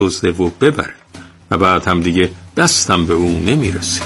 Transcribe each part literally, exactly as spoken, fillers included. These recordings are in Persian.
دزده و ببره و بعد هم دیگه دستم به اون نمیرسه.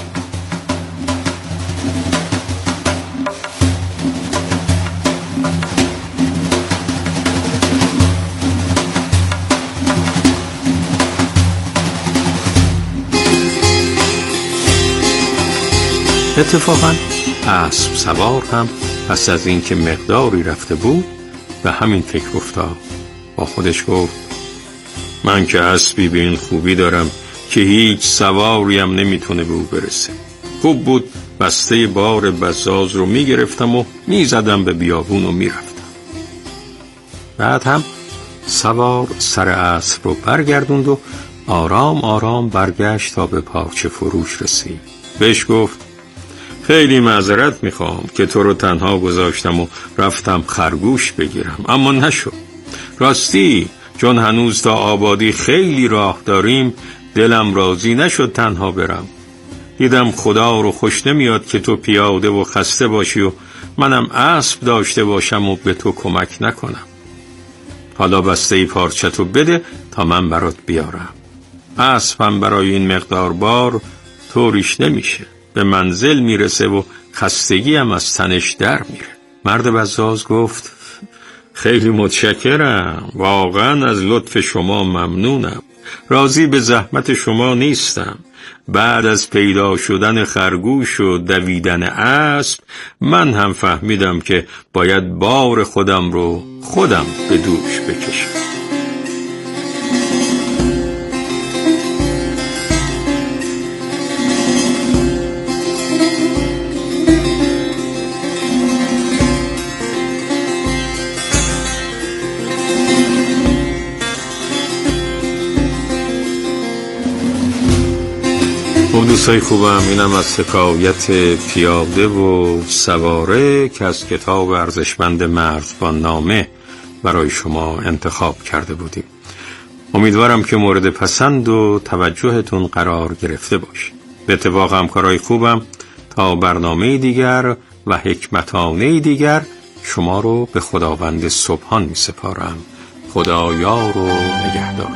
اتفاقاً اسب سوار هم پس از این که مقداری رفته بود به همین فکر افتاد. با خودش گفت من که اسبی به این خوبی دارم که هیچ سواری هم نمیتونه به او برسه. خوب بود بسته بار بزاز رو میگرفتم و میزدم به بیابون و میرفتم. بعد هم سوار سر اسب رو برگردوند و آرام آرام برگشت تا به پارچه فروش رسید. بهش گفت خیلی معذرت میخوام که تو رو تنها گذاشتم و رفتم خرگوش بگیرم، اما نشد. راستی چون هنوز تا آبادی خیلی راه داریم دلم راضی نشد تنها برم. دیدم خدا رو خوش نمیاد که تو پیاده و خسته باشی و منم اسب داشته باشم و به تو کمک نکنم. حالا بسته پارچتو بده تا من برات بیارم. اسبم برای این مقدار بار طوریش نمیشه، به منزل میرسه و خستگی هم از تنش در میره. مرد بزاز گفت خیلی متشکرم، واقعا از لطف شما ممنونم، راضی به زحمت شما نیستم. بعد از پیدا شدن خرگوش و دویدن اسب من هم فهمیدم که باید بار خودم رو خودم به دوش بکشم. خب دوستای خوبم، اینم از حکایت پیاده و سواره که از کتاب ارزشمند مرزبان نامه برای شما انتخاب کرده بودیم. امیدوارم که مورد پسند و توجهتون قرار گرفته باشه. به اتفاق همکارای خوبم تا برنامه دیگر و حکمتانه دیگر شما رو به خداوند سبحان می سپارم. خدا یار و نگهدار.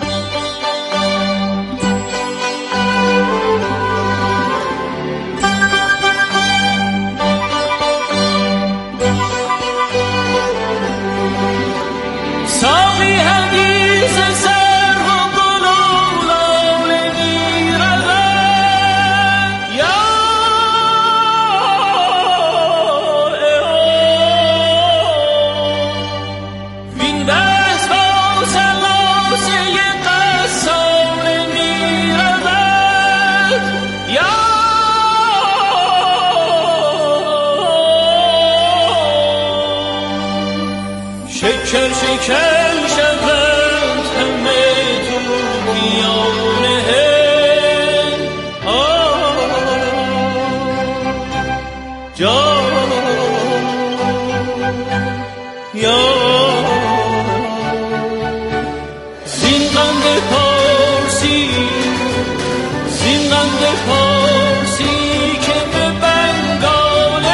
شکر شکر شوند همه طوفیانه جان یا زین قند پارسی زین قند پارسی که به بنگال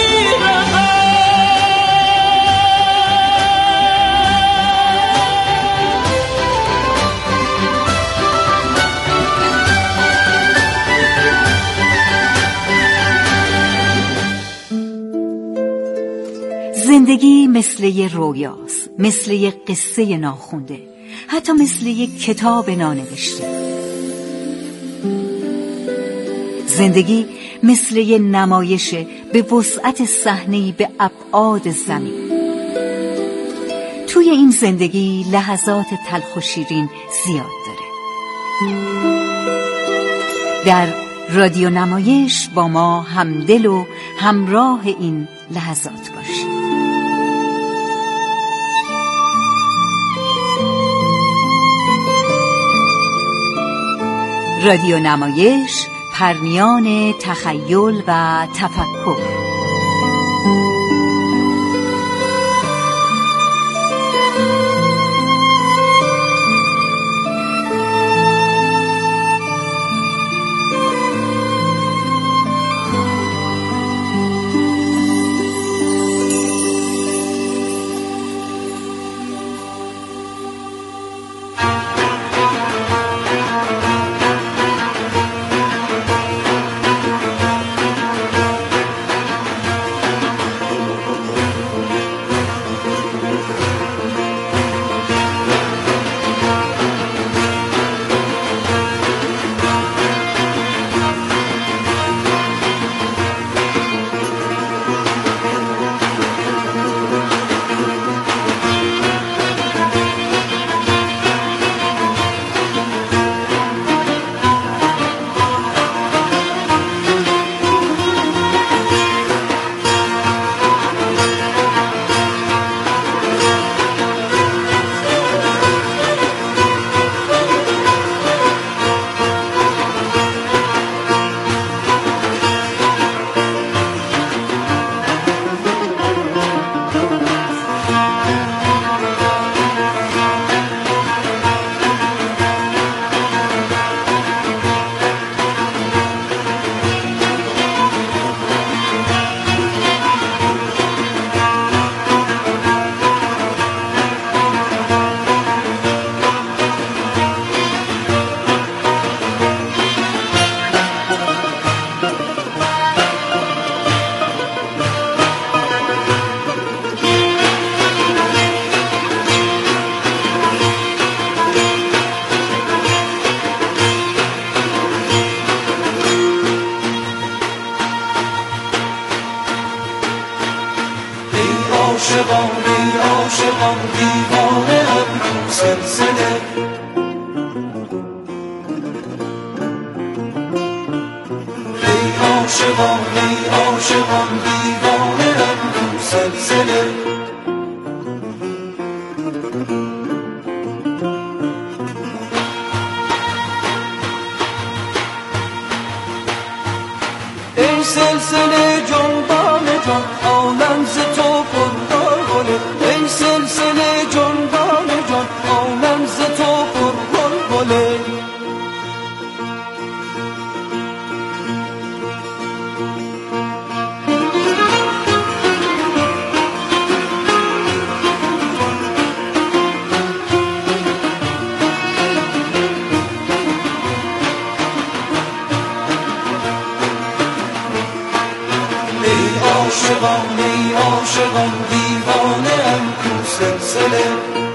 زندگی مثل یه رویاست، مثل یه قصه ناخونده، حتی مثل یه کتاب نانوشته. زندگی مثل یه نمایشه به وسعت صحنه‌ای به ابعاد زمین. توی این زندگی لحظات تلخ و شیرین زیاد داره. در رادیو نمایش با ما همدل و همراه این لحظات باشید. رادیو نمایش، پرمیان تخیل و تفکر. عاشقان ای عاشقان دیوانه ام تو سلسله ای سلسله جنبان جان عالم ز تو پرغلغله ای سلسله جنبان جان عالم ز تو پرغلغله عاشقان ای عاشقان دیوانه ام تو سلسله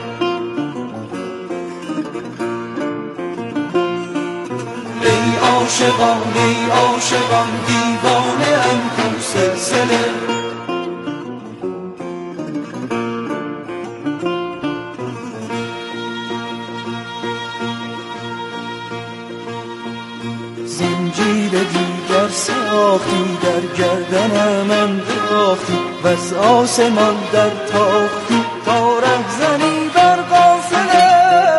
ای عاشقان ای عاشقان دیوانه ام تو سلسله زنجیر دیگر ساختی در گردنم انداختی و از آسمان در تاختی تا رهزنی بر قافله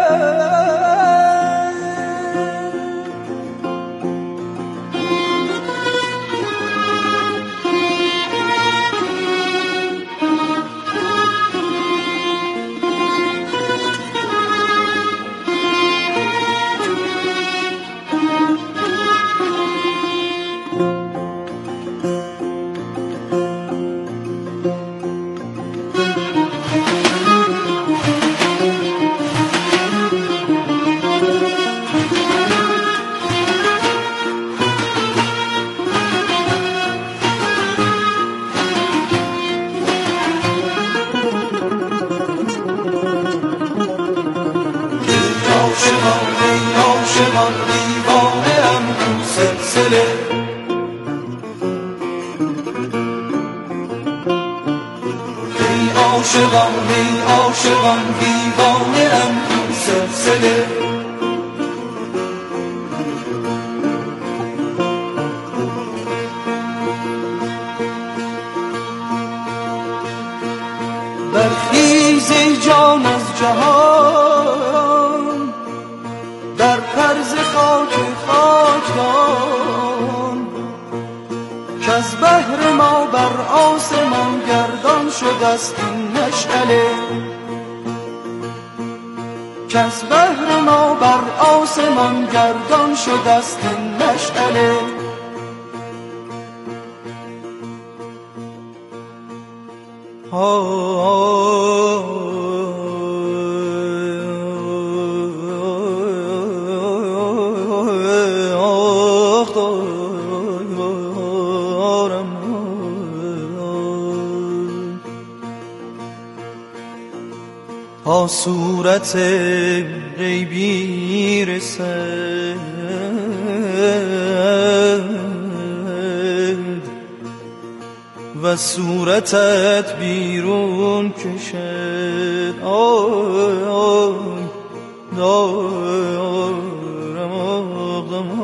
عاشقان دیوانه ام تو سلسله ای عاشقان ای عاشقان دیوانه ام تو سلسله برخیز ای جان از جهان در پرز خاک خاکدان که از بحر ما بر آسمان گردان شده است این مشعله که از بحر ما بر آسمان گردان شده است این مشعله تا صورت غیبی رسد و صورتت بیرون کشد آی آی دارم آقدم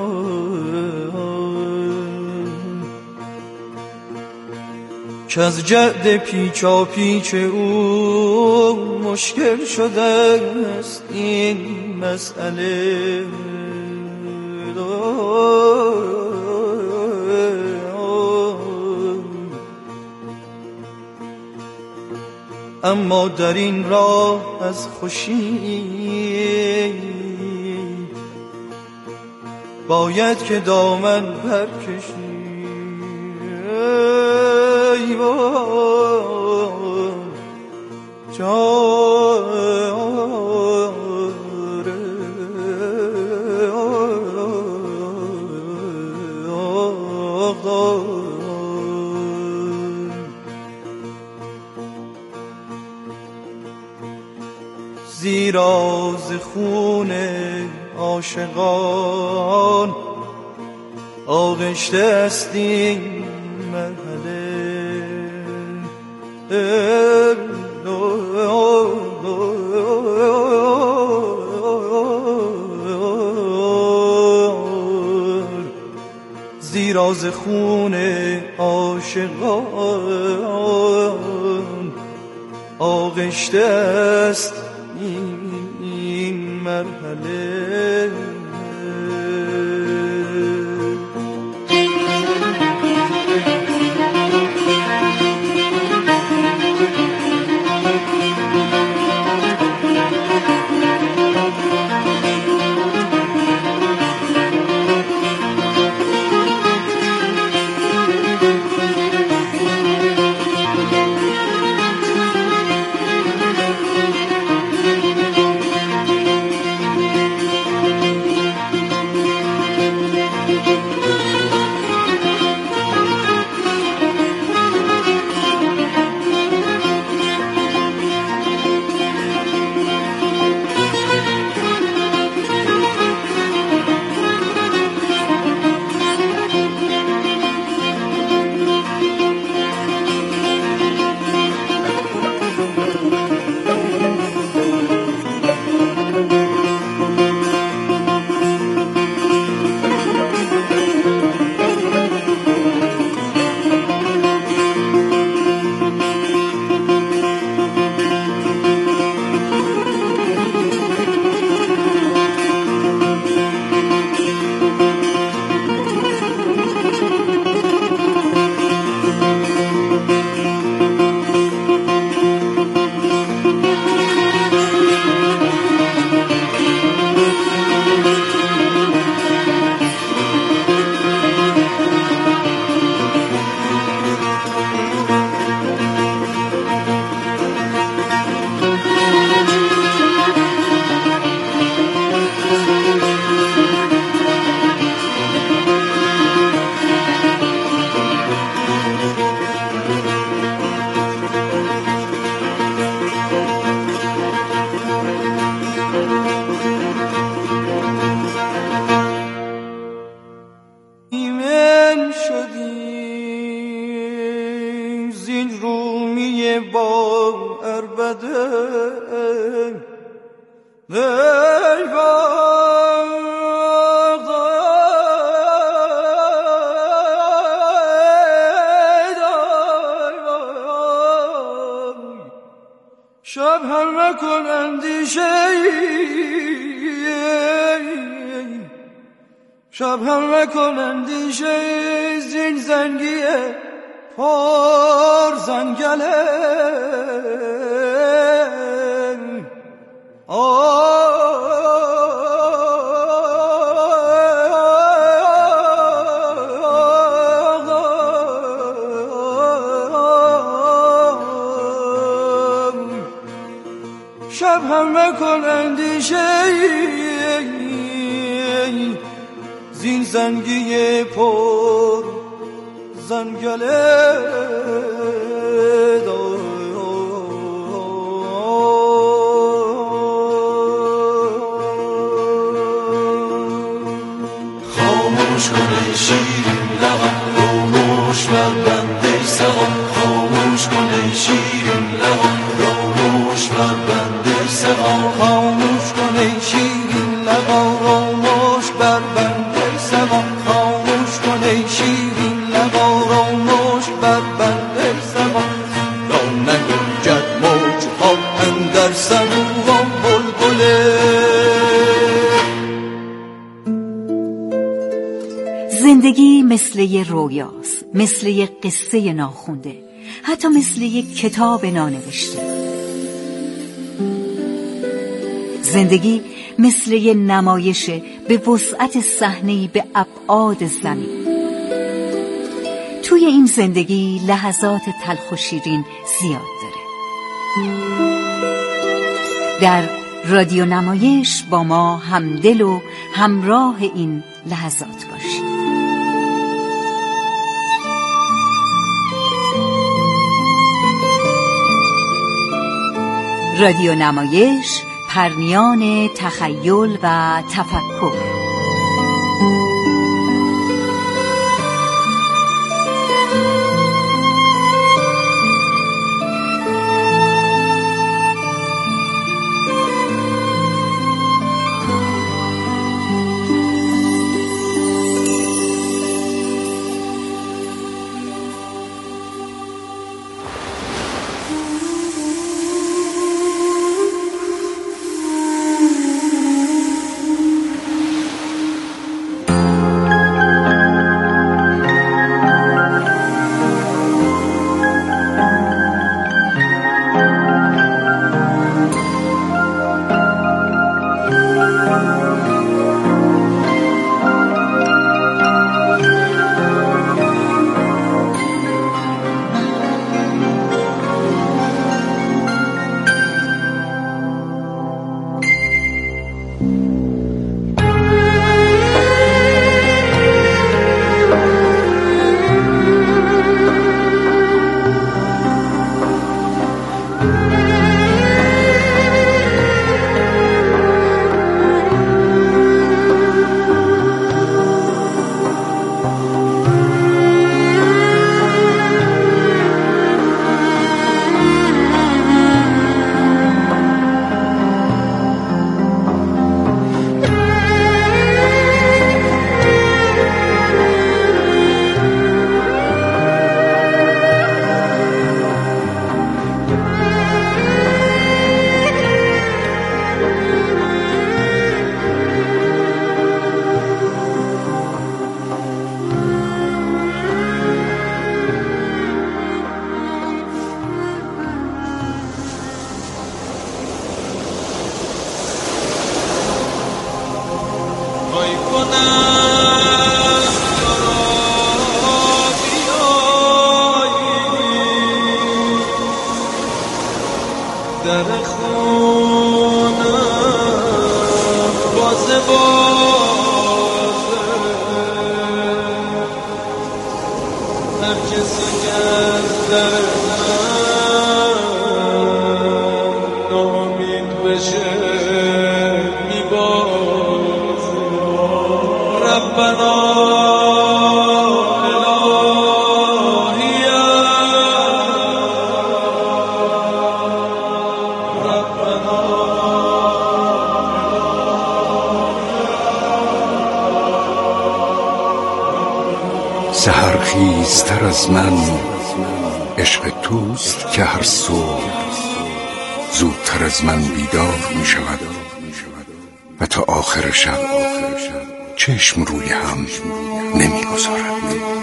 که از جعد پیچا پیچ او مشکل شده است این مسئله اما در این راه از خوشی باید که دامن برکشی ای وای زیرا ز خون عاشقان آغشته است این مرحله زیرا ز خون عاشقان آغشته است این مرحله. شب هم مکن اندیشه، شب هم مکن اندیشه، زین زنگی پر زنگله. شب هم مکن اندیشه، زین زنگی پر زنگله. خاموش کن ای شیرین لبم، خاموش بر بنده سقم. خاموش کن ای شیرین لبم، خاموش بر بنده سقم. خاموش کن ای شیرین لبم، خاموش بر بنده سقم. خاموش کن ای شیرین لبم، خاموش بر بنده سقم. را نگنجد موجها اندر صبوان بلبله. زندگی مثل یه رویاست، مثل یه قصه ناخونده، حتی مثل یه کتاب نانوشته. زندگی مثل یه نمایشه به وسعت صحنه‌ای به ابعاد زمین. توی این زندگی لحظات تلخ و شیرین زیاد داره. در رادیو نمایش با ما همدل و همراه این لحظات باشید. رادیو نمایش، پرنیان تخیل و تفکر. سحرخیزتر از من عشق توست که هر صبح زودتر از من بیدار می شود و تا آخر شب چشم روی هم نمی گذارد.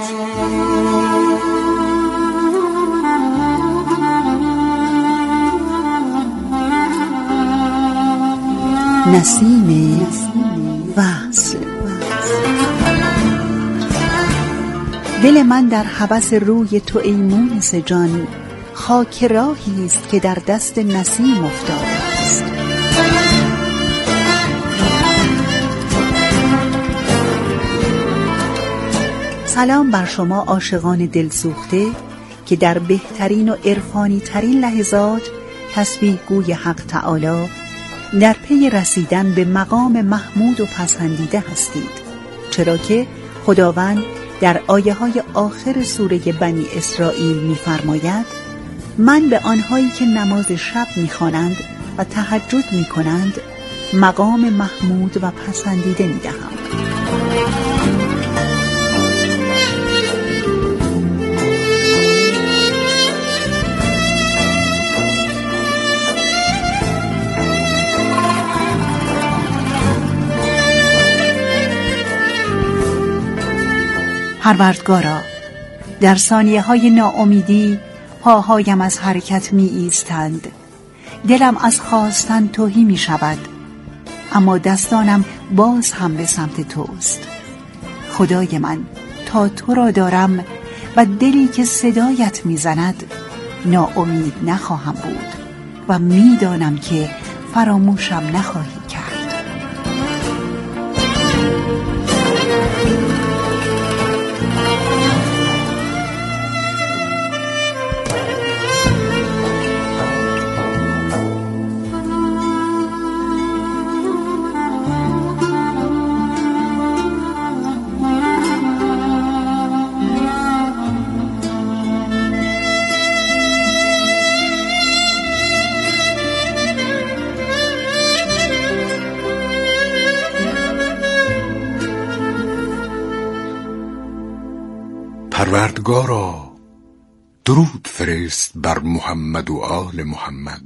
نسیم وصل. دل من در هوس روی تو ای مونس جان، خاک راهی است که در دست نسیم افتاده است. سلام بر شما عاشقان دلسوخته که در بهترین و عرفانی ترین لحظات تسبیح گوی حق تعالی در پی رسیدن به مقام محمود و پسندیده هستید، چرا که خداوند در آیه های آخر سوره بنی اسرائیل می‌فرماید من به آنهایی که نماز شب می‌خوانند و تهجد می‌کنند مقام محمود و پسندیده می‌دهم. پروردگارا، در ثانیه های ناامیدی پاهایم از حرکت می ایستند، دلم از خواستن تهی می شود، اما دستانم باز هم به سمت توست. خدای من، تا تو را دارم و دلی که صدایت می زند ناامید نخواهم بود و می دانم که فراموشم نخواهی کرد. پروردگارا، درود فرست بر محمد و آل محمد.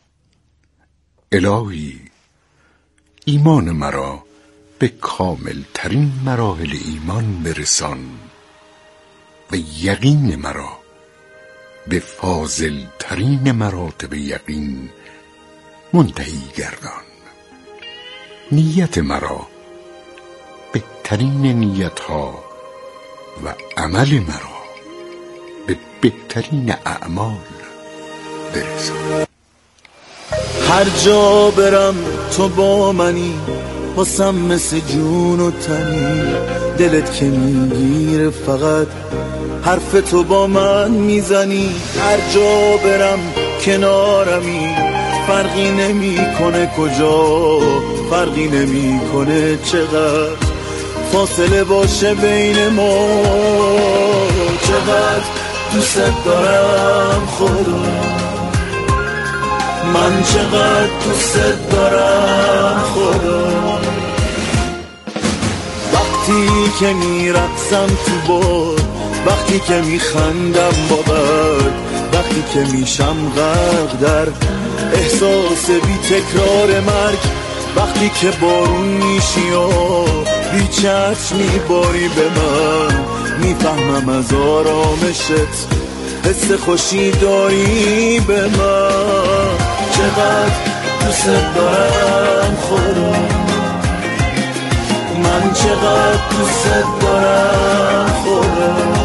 الهی، ایمان مرا به کامل ترین مراحل ایمان برسان و یقین مرا به فاضل ترین مراتب یقین منتهی گردان. نیت مرا بهترین نیتها و عمل مرا به بهترین اعمال برسان. هر جا برم تو با منی، واسم مثل جون و تنی، دلت که میگیره فقط حرف تو با من میزنی. هر جا برم کنارمی، فرقی نمیکنه کجا، فرقی نمیکنه چقدر فاصله باشه بین ما. چقدر دوست دارم خدا، من چقدر دوست دارم خدا. وقتی که میرقصم تو باد، وقتی که میخندم با برد، وقتی که میشم غرق در احساس بی تکرار مرگ، وقتی که بارون میشی و بی چشم میباری به من، میفهمم از آرامشت حس خوشی داری به من. چقدر دوست دارم خدا، من چقدر دوست دارم خدا.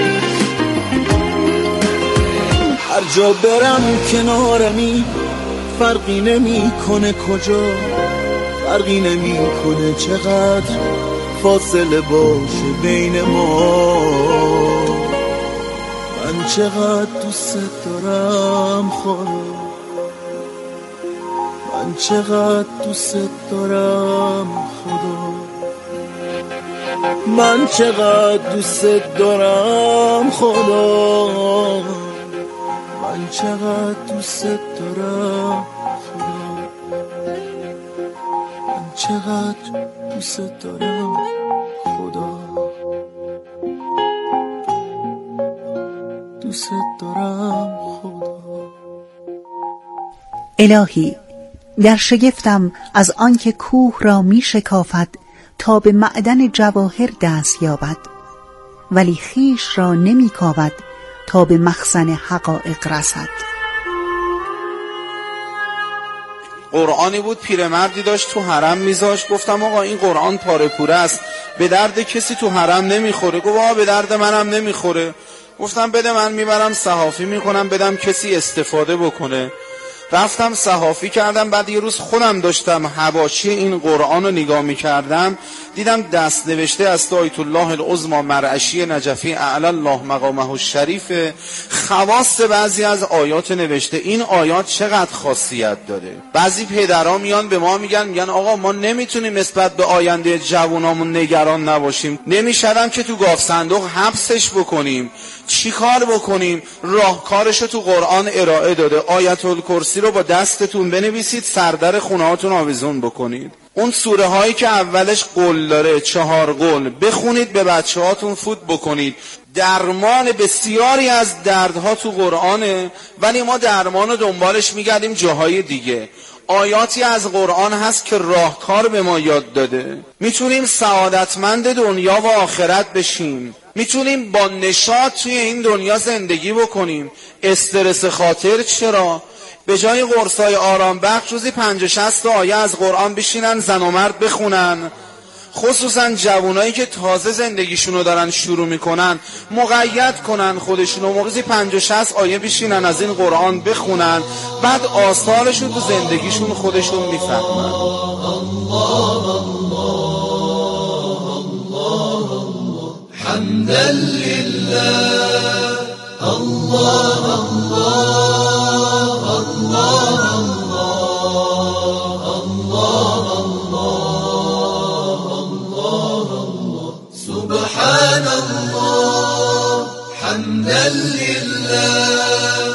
هر جا برم کنارمی، فرقی نمی کنه کجا، فرقی نمی کنه چقدر فاصله باشه بین ما. من چقدر دوست دارم خدا، من چقدر دوست دارم خدا، من چقدر دوست دارم خدا، من چقدر دوست دارم خدا، من چقدر دوست دارم خدا، دوست دارم خدا. الهی در شگفتم از آنکه کوه را می شکافد تا به معدن جواهر دست یابد، ولی خیش را نمی کاود تا به مخزن حقایق رسد. قرآنی بود پیرمردی داشت تو حرم میذاشت، گفتم آقا این قرآن پاره پوره است، به درد کسی تو حرم نمیخوره. گفت آقا به درد منم نمیخوره. گفتم بده من میبرم صحافی میکنم بدم کسی استفاده بکنه. رفتم صحافی کردم. بعد یه روز خودم داشتم حواشی این قرآن رو نگاه میکردم، دیدم دست نوشته از آیت الله العظمی مرعشی نجفی اعلی الله مقامه الشریف، خواص بعضی از آیات نوشته. این آیات چقدر خاصیت داره. بعضی پدرها میان به ما میگن میگن آقا ما نمیتونیم نسبت به آینده جوانامون نگران نباشیم، نمیشدم که تو گاف صندوق حبسش بکنیم، چی کار بکنیم؟ راهکارشو تو قرآن ارائه داده. آیت الکرسی رو با دستتون بنویسید، سردر خونه هاتون آویزون بکنید. اون سوره هایی که اولش قول داره، چهار قول، بخونید، به بچه هاتون فوت بکنید. درمان بسیاری از دردها تو قرآنه، ولی ما درمان رو دنبالش میگردیم جاهای دیگه. آیاتی از قرآن هست که راهکار به ما یاد داده. میتونیم سعادتمند دنیا و آخرت بشیم، میتونیم با نشاط توی این دنیا زندگی بکنیم. استرس خاطر چرا؟ به جای قرصای آرام بخش روزی پنج و شصت آیه از قرآن بشینن زن و مرد بخونن، خصوصا جوانایی که تازه زندگیشونو دارن شروع میکنن، مقید کنن خودشونو، روزی پنج و شصت آیه بشینن از این قرآن بخونن، بعد آثارشون تو زندگیشون خودشون میفهمن. حمدا لله الله الله الله الله الله الله سبحان الله حمدا لله.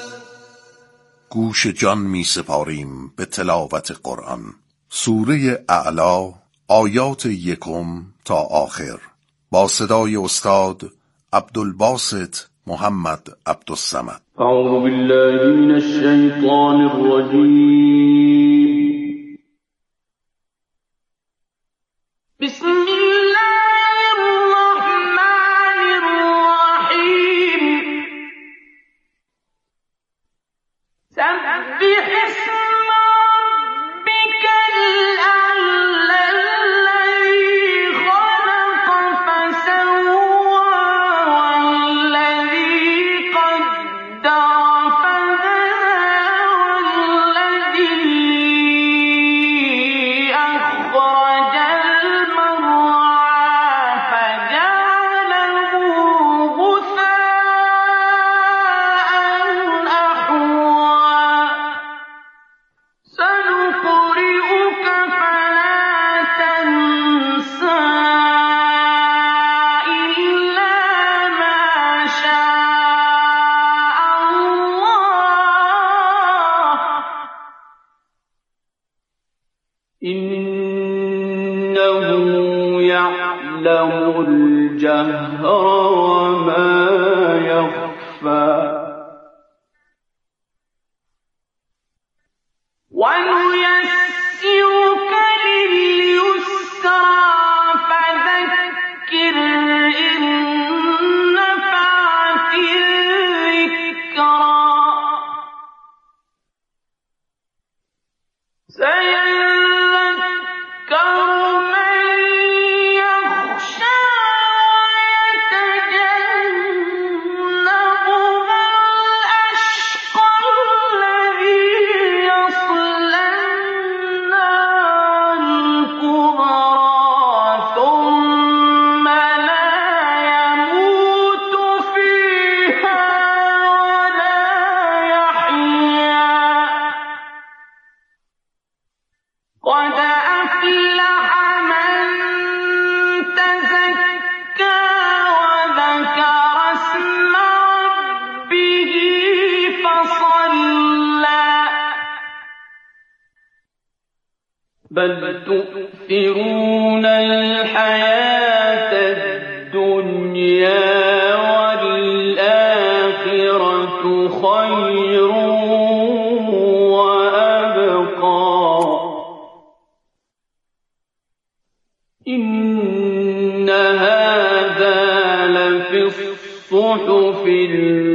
گوش جان می سپاریم به تلاوت قرآن. سوره اعلی، آیات یکم تا آخر، با صدای استاد عبدالباسط محمد عبدالصمد. اعوذ بالله من الشیطان الرجیم. بسم الله الرحمن الرحیم. سبح اسم ربک الاعلی الذی خلق فسوى والذی قدر فهدى والذی اخرج المرعى فجعله غثاء أحوى. سنقرئك فلا تنسى إلا ما شاء الله إنه يعلم الجهر وما يخفى. ونيسرك لليسرى فذكر إن نفعت الذكرى. سيذكر من يخشى ويتجنبها الأشقى الذي يصلى بل تؤثرون الحياة الدنيا والآخرة خير وأبقى إن هذا لفي الصحف